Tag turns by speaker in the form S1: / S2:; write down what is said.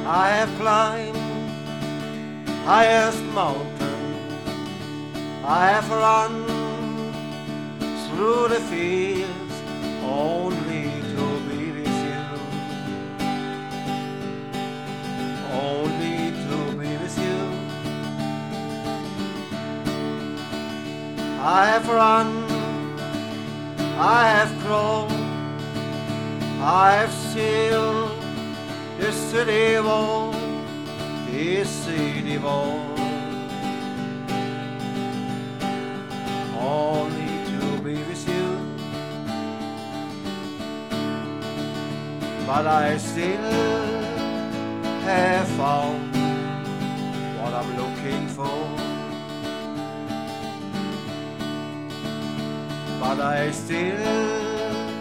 S1: I have climbed highest mountain, I have run through the fields only to be with you, only to be with you. I have run, I have crawled, I have scaled the city wall, the city wall, only to be with you. But I still have found what I'm looking for. But I still